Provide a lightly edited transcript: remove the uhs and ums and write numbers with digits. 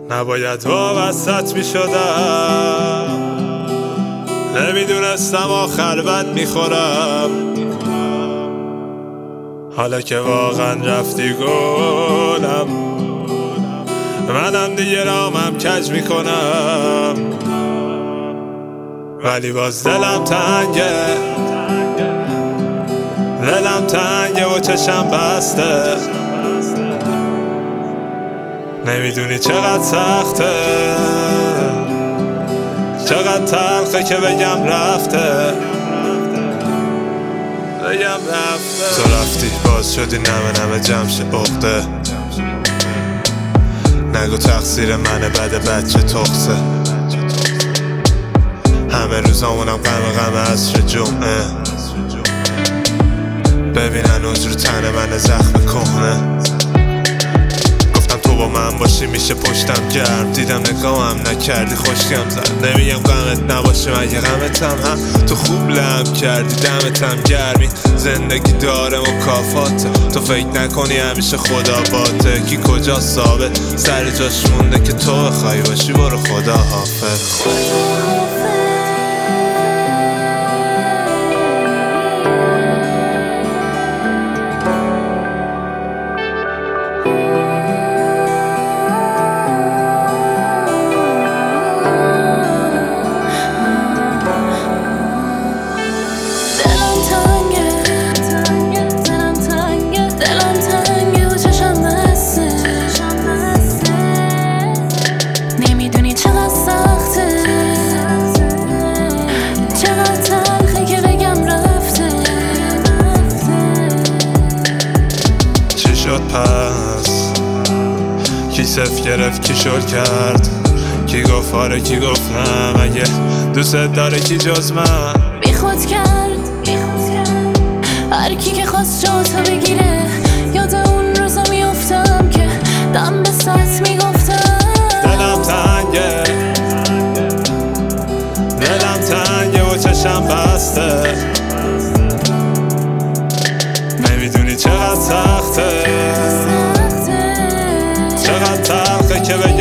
نباید وابستت می شدم، نمیدونستم آخر بد میخورم. حالا که واقعا رفتی گلم، منم دیگه رامم کج میکنم. ولی باز دلم تنگه، دلم تنگه و چشم بسته. نمیدونی چقدر سخته، چقدر تلخه که بگم رفته، بگم رفته. تو رفتی باز شدی نمه جمش عقده. نگو تقصیر منه بده بچه تخصه. همه روزامونم غم عصر جمعه. ببین هنوز رو تن من زخم کهنه. گفتم تو با من باشی میشه پشتم گرم. دیدم نگاهم نکردی خوشگم زد. نمیگم غمت نباشه مگه غمتم هم تو خوب لم کردی. دمتم گرمی زندگی داره مکافاته. تو فکر نکنی همیشه خدا باته. کی کجا ثابت سر جاش مونده که تو بخوای باشی. برو خدا حافظ. پس کی صف گرفت کی شل کرد، کی گفت آره کی گفت نه. مگه دوست داره کی جز من بی خود کرد. هر کی که خواست جاتو بگیره یاد اون روزا میافتم که دم به ساعت میگفتم. دلم تنگه، دلم تنگه و چشم بسته. نمیدونی چقدر سخته، چقدر تلخه که بگم